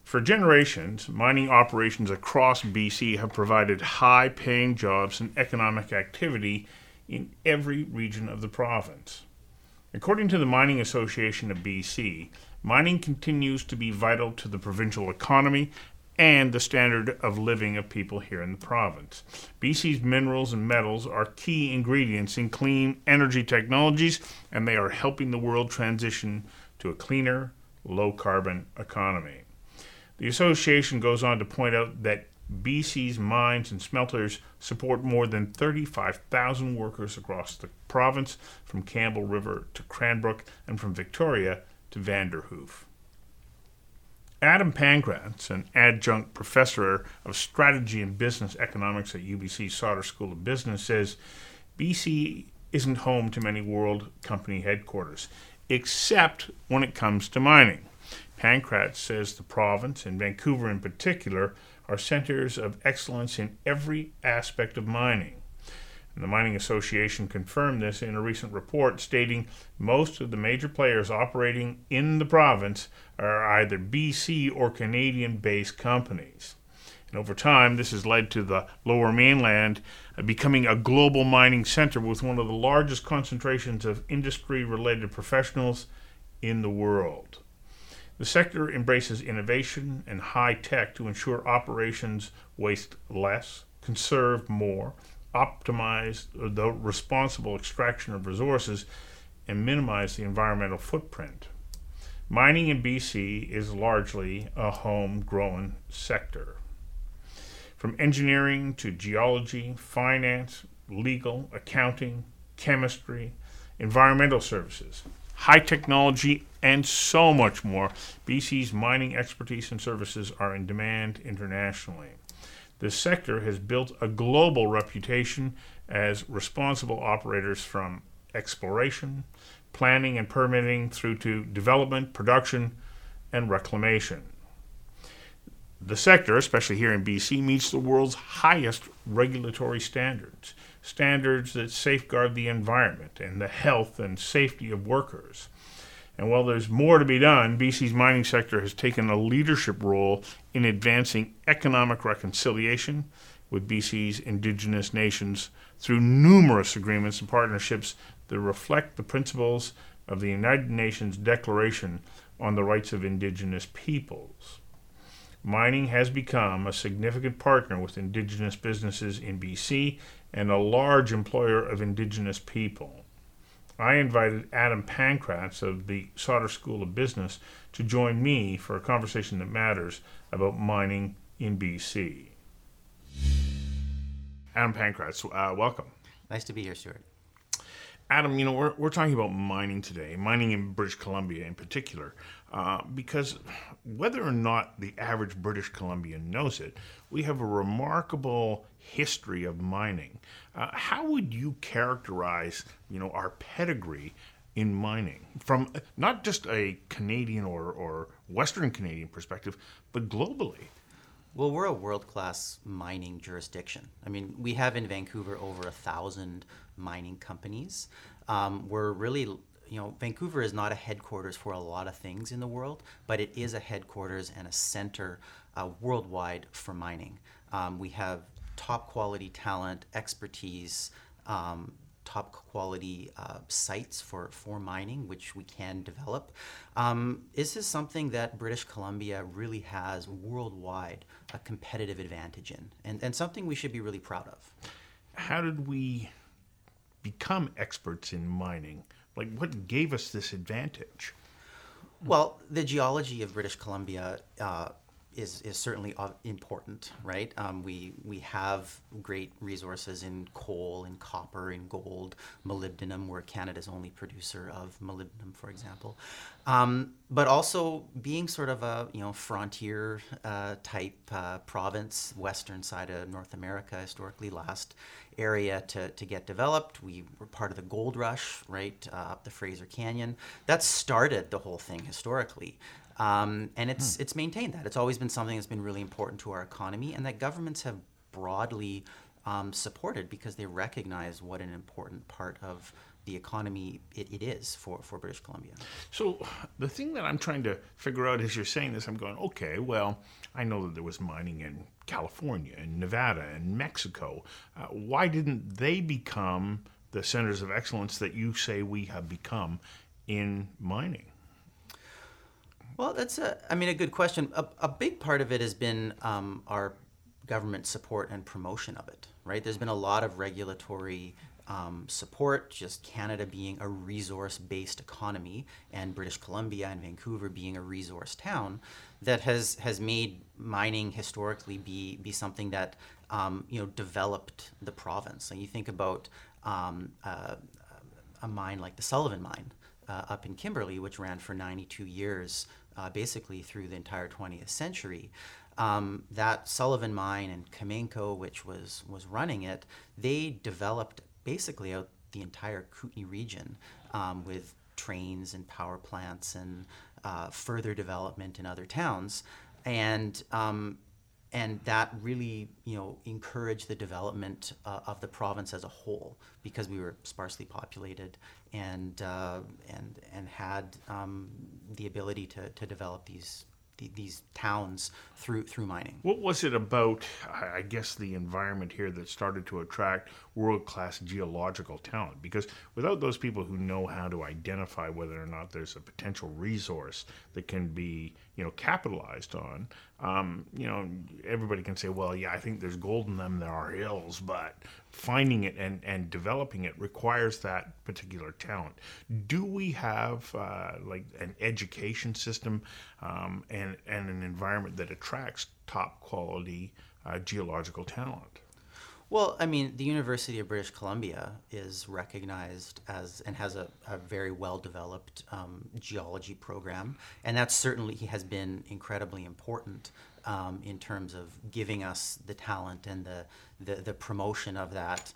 For generations, mining operations across BC have provided high-paying jobs and economic activity in every region of the province. According to the Mining Association of BC, mining continues to be vital to the provincial economy and the standard of living of people here in the province. BC's minerals and metals are key ingredients in clean energy technologies, and they are helping the world transition to a cleaner, low-carbon economy. The association goes on to point out that BC's mines and smelters support more than 35,000 workers across the province, from Campbell River to Cranbrook and from Victoria to Vanderhoof. Adam Pankratz, an adjunct professor of strategy and business economics at UBC Sauder School of Business, says BC isn't home to many world company headquarters, except when it comes to mining. Pankratz says the province, and Vancouver in particular, are centers of excellence in every aspect of mining. And the Mining Association confirmed this in a recent report, stating most of the major players operating in the province are either BC or Canadian-based companies. And over time, this has led to the Lower Mainland becoming a global mining center with one of the largest concentrations of industry-related professionals in the world. The sector embraces innovation and high tech to ensure operations waste less, conserve more, optimize the responsible extraction of resources, and minimize the environmental footprint. Mining in BC is largely a homegrown sector. From engineering to geology, finance, legal, accounting, chemistry, environmental services, high technology, and so much more, BC's mining expertise and services are in demand internationally. This sector has built a global reputation as responsible operators, from exploration, planning and permitting through to development, production, and reclamation. The sector, especially here in BC, meets the world's highest regulatory standards, standards that safeguard the environment and the health and safety of workers. And while there's more to be done, BC's mining sector has taken a leadership role in advancing economic reconciliation with BC's Indigenous nations through numerous agreements and partnerships that reflect the principles of the United Nations Declaration on the Rights of Indigenous Peoples. Mining has become a significant partner with Indigenous businesses in BC and a large employer of Indigenous people. I invited Adam Pankratz of the Sauder School of Business to join me for a conversation that matters about mining in BC. Adam Pankratz, welcome. Nice to be here, Stuart. Adam, we're talking about mining today, mining in British Columbia in particular, because whether or not the average British Columbian knows it, we have a remarkable history of mining. How would you characterize, our pedigree in mining from not just a Canadian or Western Canadian perspective, but globally? Well, we're a world-class mining jurisdiction. I mean, we have in Vancouver over 1,000 mining companies. We're really, Vancouver is not a headquarters for a lot of things in the world, but it is a headquarters and a center worldwide for mining. We have top quality talent, expertise, top quality sites for mining, which we can develop. This is something that British Columbia really has worldwide a competitive advantage in, and something we should be really proud of. How did we become experts in mining? Like, what gave us this advantage? Well, the geology of British Columbia is certainly important, right? We have great resources in coal, in copper, in gold, molybdenum. We're Canada's only producer of molybdenum, for example. But also being sort of a frontier type province, western side of North America, historically last area to get developed. We were part of the gold rush, right, up the Fraser Canyon. That started the whole thing historically. And it's maintained that. It's always been something that's been really important to our economy, and that governments have broadly supported because they recognize what an important part of the economy it is for British Columbia. So the thing that I'm trying to figure out as you're saying this, I'm going, okay, well, I know that there was mining in California and Nevada and Mexico. Why didn't they become the centers of excellence that you say we have become in mining? Well, that's a good question. A big part of it has been our government support and promotion of it, right? There's been a lot of regulatory support, just Canada being a resource-based economy and British Columbia and Vancouver being a resource town, that has made mining historically be something that developed the province. So you think about a mine like the Sullivan Mine up in Kimberley, which ran for 92 years, basically through the entire 20th century. That Sullivan Mine and Kamenko, which was running it, they developed basically out the entire Kootenay region with trains and power plants and further development in other towns, and that really encouraged the development of the province as a whole, because we were sparsely populated and had the ability to develop these towns through mining. What was it about, I guess, the environment here that started to attract world-class geological talent? Because without those people who know how to identify whether or not there's a potential resource that can be, capitalized on, everybody can say, well, yeah, I think there's gold in them, there are hills, but finding it and developing it requires that particular talent. Do we have like an education system and an environment that attracts top quality geological talent? Well, I mean, the University of British Columbia is recognized as and has a very well-developed geology program, and that certainly has been incredibly important in terms of giving us the talent and the promotion of that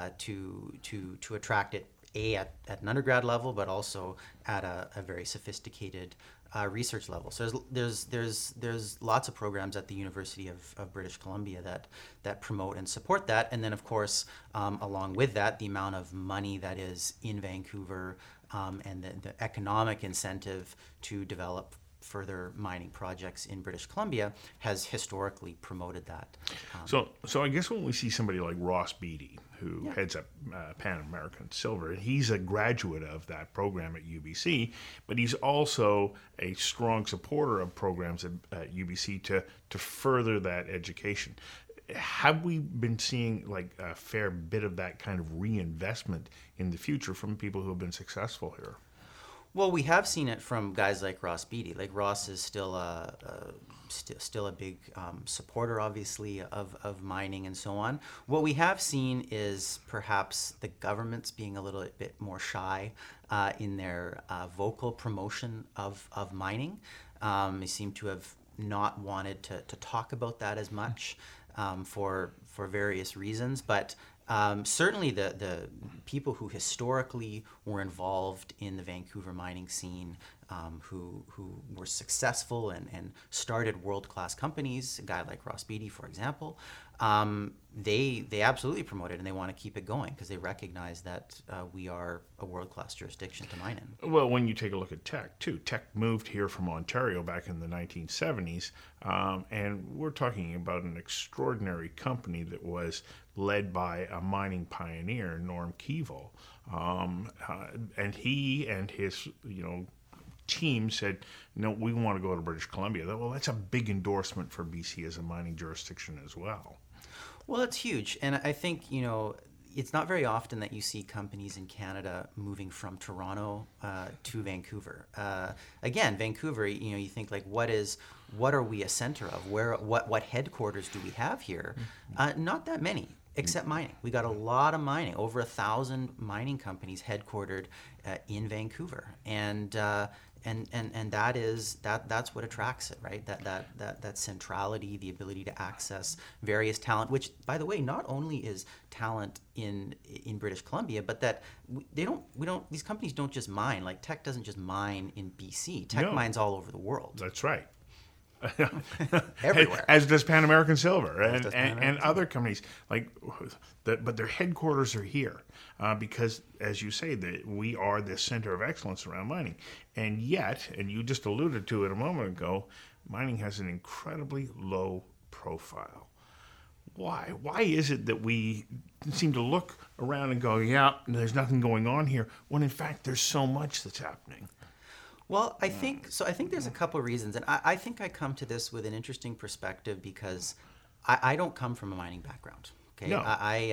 to attract it at an undergrad level, but also at a very sophisticated research level. So there's lots of programs at the University of British Columbia that promote and support that, and then of course along with that, the amount of money that is in Vancouver and the economic incentive to develop further mining projects in British Columbia has historically promoted that. So I guess when we see somebody like Ross Beatty, who heads up Pan American Silver, and he's a graduate of that program at UBC, but he's also a strong supporter of programs at UBC to further that education. Have we been seeing like a fair bit of that kind of reinvestment in the future from people who have been successful here? Well, we have seen it from guys like Ross Beatty. Like Ross is still a big supporter, obviously, of mining and so on. What we have seen is perhaps the governments being a little bit more shy in their vocal promotion of mining. They seem to have not wanted to talk about that as much for various reasons, but certainly the people who historically were involved in the Vancouver mining scene, who were successful and started world-class companies, a guy like Ross Beatty, for example, they absolutely promote it and they want to keep it going because they recognize that we are a world-class jurisdiction to mine in. Well, when you take a look at Teck, too, Teck moved here from Ontario back in the 1970s, and we're talking about an extraordinary company that was led by a mining pioneer, Norm Keevil, and he and his, team said, no, we want to go to British Columbia. Well, that's a big endorsement for BC as a mining jurisdiction as well. Well, it's huge. And I think, it's not very often that you see companies in Canada moving from Toronto to Vancouver. Again, Vancouver, you think like, what are we a center of? What headquarters do we have here? Not that many. Except mining. We got a lot of mining, over 1,000 mining companies headquartered in Vancouver, and that's what attracts it, right? That centrality, the ability to access various talent, which, by the way, not only is talent in British Columbia, but that these companies don't just mine. Like Teck doesn't just mine in BC. Teck mines all over the world. That's right. Everywhere. As does Pan American Silver As does Pan and American other companies like that. But their headquarters are here because, as you say, we are the center of excellence around mining. And yet, and you just alluded to it a moment ago, mining has an incredibly low profile. Why? Why is it that we seem to look around and go, yeah, there's nothing going on here, when in fact there's so much that's happening? Well, I think there's a couple of reasons, and I think I come to this with an interesting perspective because I don't come from a mining background. Okay, No.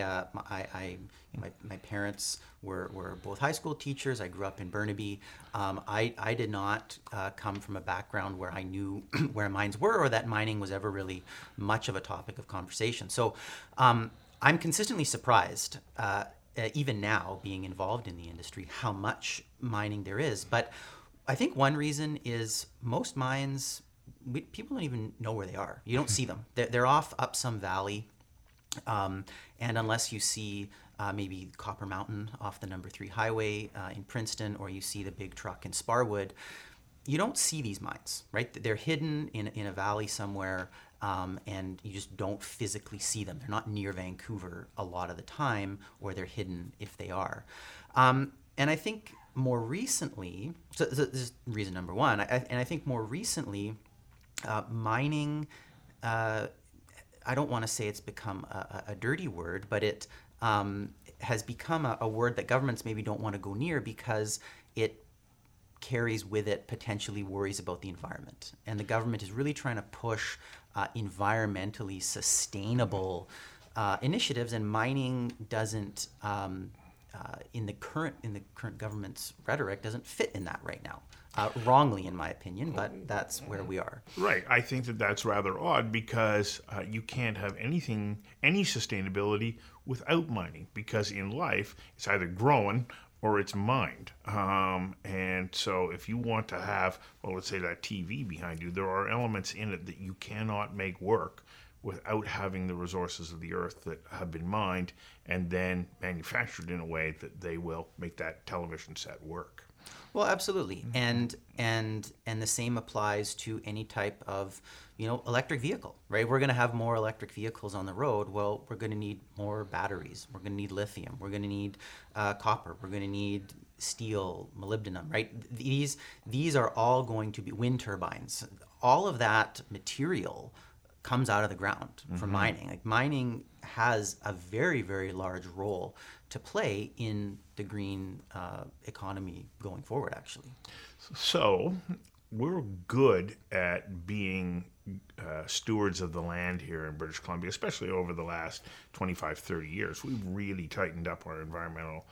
My parents were both high school teachers. I grew up in Burnaby. I did not come from a background where I knew where mines were or that mining was ever really much of a topic of conversation. So I'm consistently surprised, even now being involved in the industry, how much mining there is. But I think one reason is most mines, people don't even know where they are. You don't see them. They're off up some valley. And unless you see maybe Copper Mountain off the number 3 highway in Princeton, or you see the big truck in Sparwood, you don't see these mines, right? They're hidden in a valley somewhere, and you just don't physically see them. They're not near Vancouver a lot of the time, or they're hidden if they are. And I think more recently, so this is reason number one, and I think more recently, mining, I don't want to say it's become a dirty word, but it has become a word that governments maybe don't want to go near because it carries with it potentially worries about the environment. And the government is really trying to push environmentally sustainable initiatives, and mining doesn't, in the current government's rhetoric, doesn't fit in that right now. Wrongly, in my opinion, but that's where we are. Right. I think that's rather odd because you can't have any sustainability without mining, because in life it's either growing or it's mined. And so if you want to have, well, let's say that TV behind you, there are elements in it that you cannot make work without having the resources of the earth that have been mined and then manufactured in a way that they will make that television set work. Well, absolutely, and the same applies to any type of, electric vehicle, right? We're going to have more electric vehicles on the road. Well, we're going to need more batteries. We're going to need lithium. We're going to need copper. We're going to need steel, molybdenum, right? These are all going to be wind turbines. All of that material comes out of the ground from mining. Like, mining has a very, very large role to play in the green economy going forward, actually. So we're good at being stewards of the land here in British Columbia, especially over the last 25, 30 years. We've really tightened up our environmental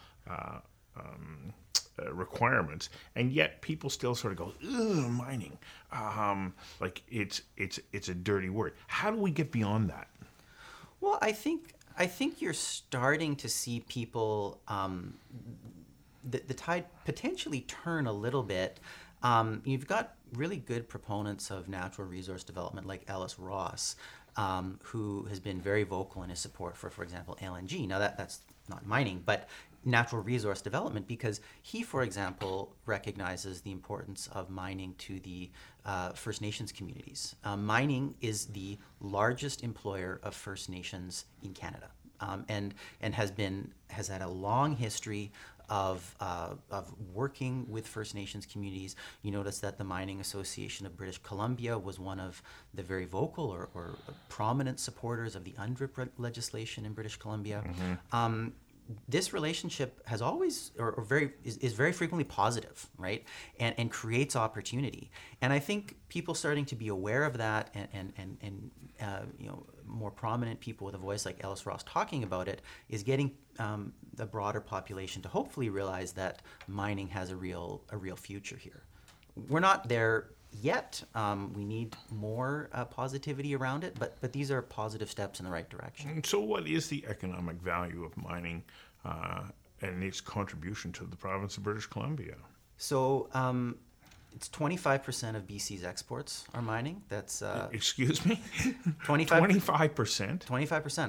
requirements, and yet people still sort of go, ugh, mining. Like it's a dirty word. How do we get beyond that? Well, I think you're starting to see people, the tide potentially turn a little bit. You've got really good proponents of natural resource development like Ellis Ross, who has been very vocal in his support for example, LNG. Now that's not mining, but natural resource development, because he, for example, recognizes the importance of mining to the First Nations communities. Mining is the largest employer of First Nations in Canada, and has had a long history of working with First Nations communities. You notice that the Mining Association of British Columbia was one of the very vocal or prominent supporters of the UNDRIP legislation in British Columbia. This relationship has always, is very frequently positive, right? And creates opportunity. And I think people starting to be aware of that, and more prominent people with a voice like Ellis Ross talking about it, is getting the broader population to hopefully realize that mining has a real future here. We're not there yet. We need more positivity around it, but these are positive steps in the right direction. So what is the economic value of mining and its contribution to the province of British Columbia? So it's 25% of BC's exports are mining. That's excuse me, 25%. 25%.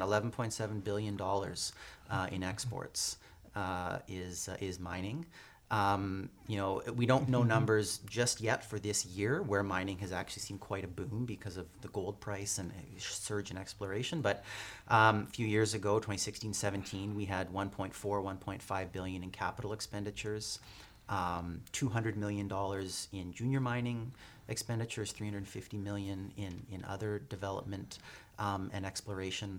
$11.7 billion in exports is mining. We don't know numbers just yet for this year, where mining has actually seen quite a boom because of the gold price and a surge in exploration. But a few years ago, 2016-17, we had 1.5 billion in capital expenditures, $200 million in junior mining expenditures, 350 million in other development and exploration.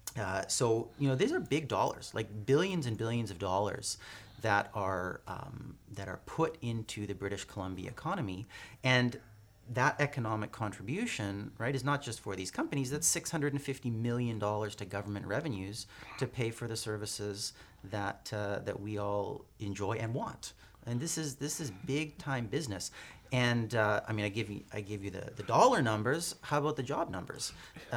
These are big dollars, like billions and billions of dollars that are put into the British Columbia economy, and that economic contribution, right, is not just for these companies. That's $650 million to government revenues to pay for the services that we all enjoy and want. And this is big time business. And I gave you the dollar numbers. How about the job numbers?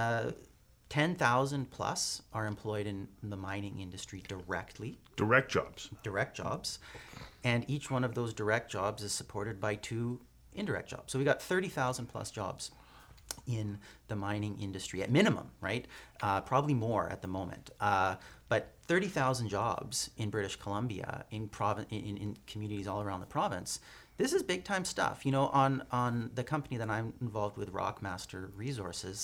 10,000 plus are employed in the mining industry directly. Direct jobs. And each one of those direct jobs is supported by 2 indirect jobs. So we got 30,000 plus jobs in the mining industry at minimum, right? Probably more at the moment. But 30,000 jobs in British Columbia, in communities all around the province. This is big time stuff. On the company that I'm involved with, Rockmaster Resources,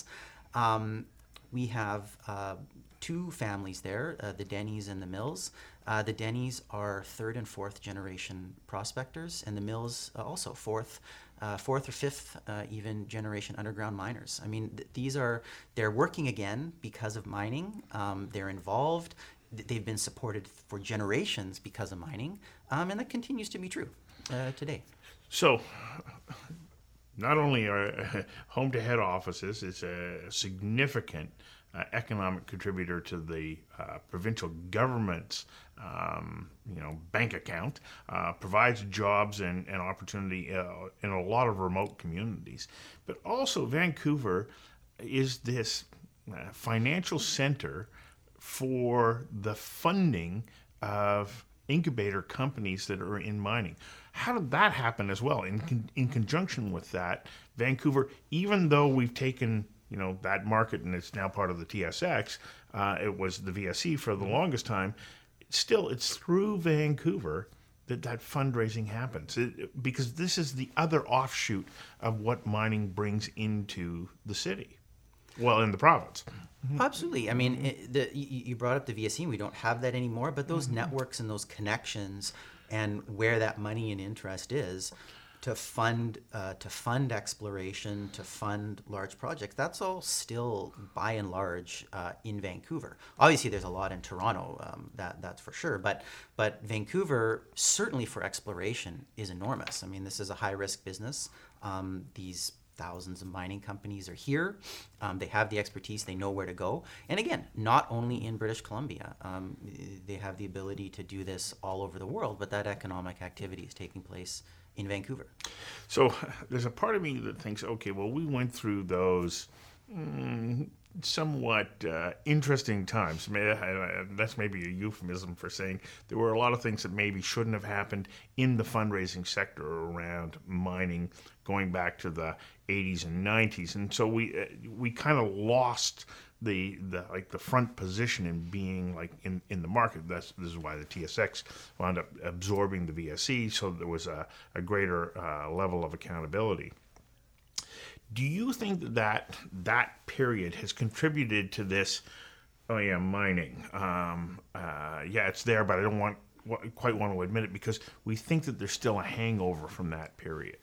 we have 2 families there, the Denny's and the Mills. The Denny's are 3rd and 4th generation prospectors, and the Mills also 4th or 5th even generation underground miners. They're working again because of mining. They're involved. They've been supported for generations because of mining, and that continues to be true today. So, not only are home to head offices, it's a significant economic contributor to the provincial government's bank account, provides jobs and opportunity in a lot of remote communities. But also Vancouver is this financial center for the funding of incubator companies that are in mining. How did that happen as well? In conjunction with that, Vancouver, even though we've taken that market and it's now part of the TSX, it was the VSC for the longest time. Still, it's through Vancouver that fundraising happens, because this is the other offshoot of what mining brings into the city, in the province. Absolutely. You brought up the VSC, and we don't have that anymore, but those networks and those connections and where that money and interest is to fund exploration, to fund large projects, that's all still by and large in Vancouver. Obviously, there's a lot in Toronto, that's for sure, but Vancouver, certainly for exploration, is enormous. This is a high-risk business. These thousands of mining companies are here. They have the expertise. They know where to go. And again, not only in British Columbia. They have the ability to do this all over the world, but that economic activity is taking place in Vancouver. So there's a part of me that thinks, okay, well, we went through those somewhat interesting times. That's maybe a euphemism for saying there were a lot of things that maybe shouldn't have happened in the fundraising sector around mining going back to the 80s and 90s. And so we kind of lost the front position in being in the market. This is why the TSX wound up absorbing the VSC, so there was a greater level of accountability. Do you think that period has contributed to this? Oh yeah, mining. It's there, but I don't quite want to admit it because we think that there's still a hangover from that period.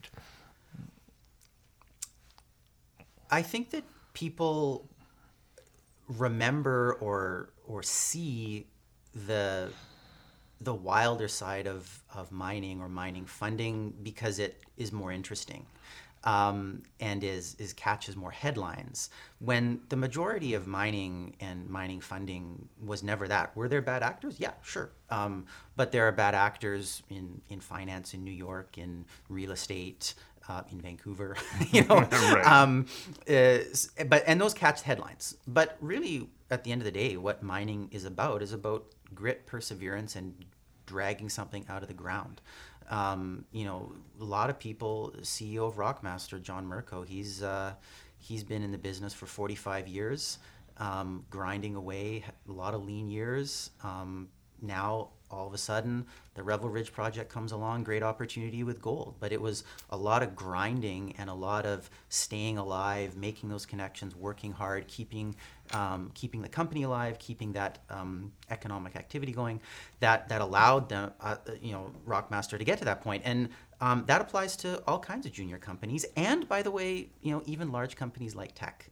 I think that people remember or see the wilder side of mining or mining funding because it is more interesting. And catches more headlines, when the majority of mining and mining funding was never that. Were there bad actors? Yeah, sure. But there are bad actors in finance in New York, in real estate, in Vancouver, Right. And those catch headlines. But really, at the end of the day, what mining is about grit, perseverance, and dragging something out of the ground. A lot of people, CEO of Rockmaster, John Mirko, he's been in the business for 45 years, grinding away, a lot of lean years. Now all of a sudden, the Revel Ridge project comes along, great opportunity with gold. But it was a lot of grinding and a lot of staying alive, making those connections, working hard, keeping the company alive, keeping that economic activity going, that allowed them, Rockmaster to get to that point. And that applies to all kinds of junior companies. And by the way, even large companies like Teck.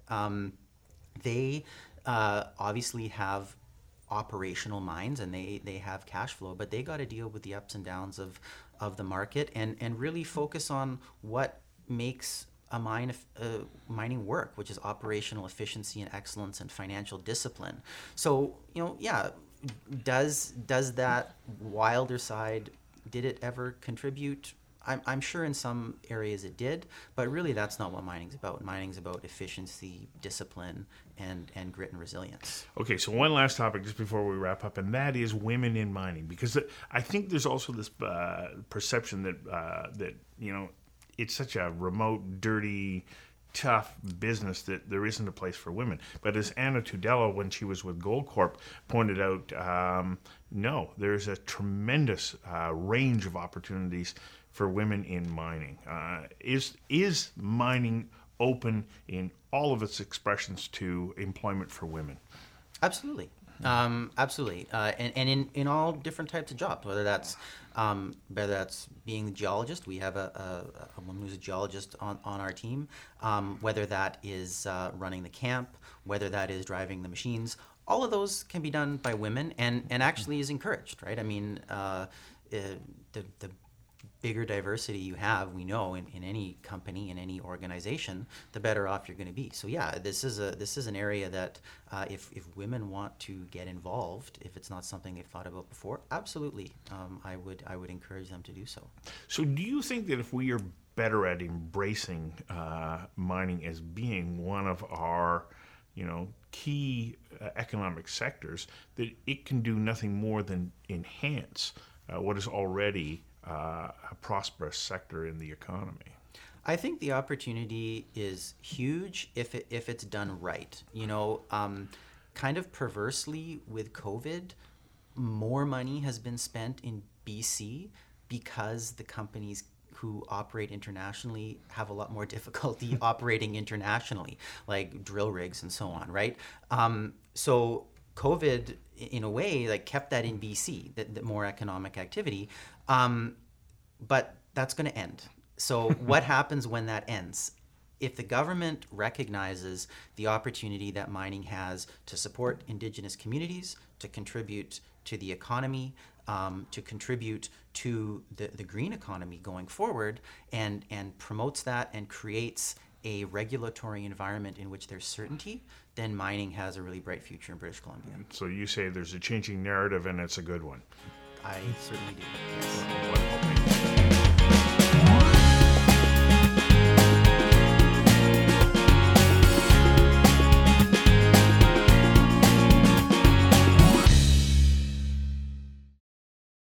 They obviously have operational mines and they have cash flow, but they got to deal with the ups and downs of the market and really focus on what makes a mining work, which is operational efficiency and excellence and financial discipline. So, does that wilder side, did it ever contribute? I'm sure in some areas it did, but really that's not what mining's about. Mining's about efficiency, discipline, and grit and resilience. Okay, so one last topic just before we wrap up, and that is women in mining, because I think there's also this perception that it's such a remote, dirty, tough business that there isn't a place for women. But as Anna Tudela, when she was with Goldcorp, pointed out, no, there's a tremendous range of opportunities for women in mining. Is mining open in all of its expressions to employment for women? Absolutely. Absolutely. And in all different types of jobs, whether that's being a geologist. We have a woman who's a geologist on our team, whether that is running the camp, whether that is driving the machines. All of those can be done by women and actually is encouraged, right? I mean, the bigger diversity you have, we know, in any company, in any organization, the better off you're going to be. So yeah, this is an area that if women want to get involved, if it's not something they've thought about before, absolutely, I would encourage them to do so. So do you think that if we are better at embracing mining as being one of our key economic sectors, that it can do nothing more than enhance what is already a prosperous sector in the economy? I think the opportunity is huge if it's done right. Kind of perversely with COVID, more money has been spent in BC because the companies who operate internationally have a lot more difficulty operating internationally, like drill rigs and so on, right? So COVID, in a way, kept that in BC, the more economic activity, but that's going to end. So what happens when that ends? If the government recognizes the opportunity that mining has to support Indigenous communities, to contribute to the economy, to contribute to the green economy going forward, and promotes that and creates a regulatory environment in which there's certainty, then mining has a really bright future in British Columbia. So you say there's a changing narrative and it's a good one. I certainly do, yes.